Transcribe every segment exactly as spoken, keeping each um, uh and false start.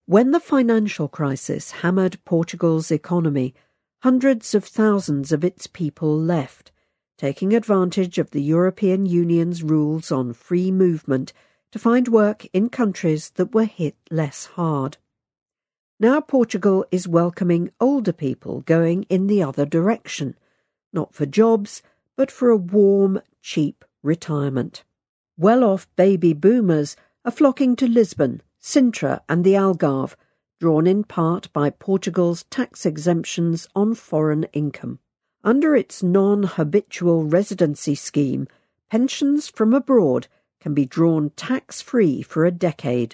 When the financial crisis hammered Portugal's economy, hundreds of thousands of its people left, taking advantage of the European Union's rules on free movement to find work in countries that were hit less hard. Now Portugal is welcoming older people going in the other direction, not for jobs, but for a warm, cheap retirement. Well-off baby boomers are flocking to Lisbon, Sintra and the Algarve, drawn in part by Portugal's tax exemptions on foreign income. Under its non-habitual residency scheme, pensions from abroad can be drawn tax-free for a decade.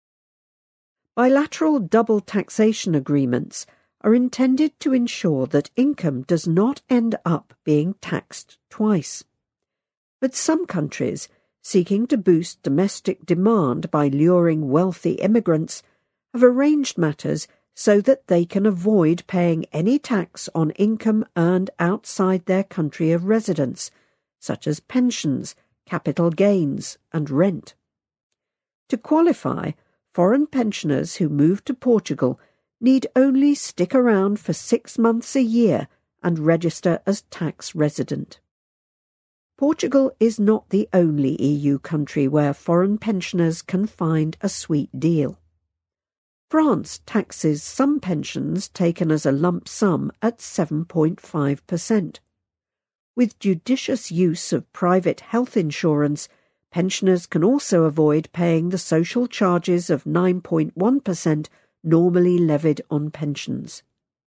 Bilateral double taxation agreements are intended to ensure that income does not end up being taxed twice. But some countries, seeking to boost domestic demand by luring wealthy immigrants, have arranged matters so that they can avoid paying any tax on income earned outside their country of residence, such as pensions, capital gains, and rent. To qualify, foreign pensioners who move to Portugal need only stick around for six months a year and register as tax resident. Portugal is not the only E U country where foreign pensioners can find a sweet deal. France taxes some pensions taken as a lump sum at seven point five percent. With judicious use of private health insurance, pensioners can also avoid paying the social charges of nine point one percent normally levied on pensions.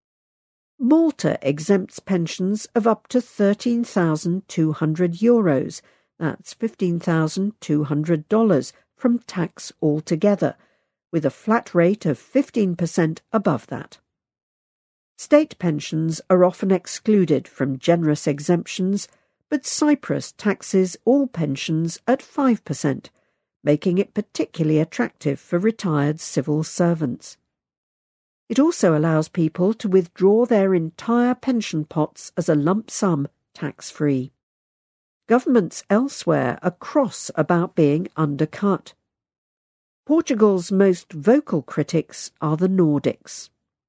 Malta exempts pensions of up to thirteen thousand two hundred euros, that's fifteen thousand two hundred dollars, from tax altogether, with a flat rate of fifteen percent above that. State pensions are often excluded from generous exemptions, but Cyprus taxes all pensions at five percent, making it particularly attractive for retired civil servants. It also allows people to withdraw their entire pension pots as a lump sum tax-free. Governments elsewhere are cross about being undercut. Portugal's most vocal critics are the Nordics.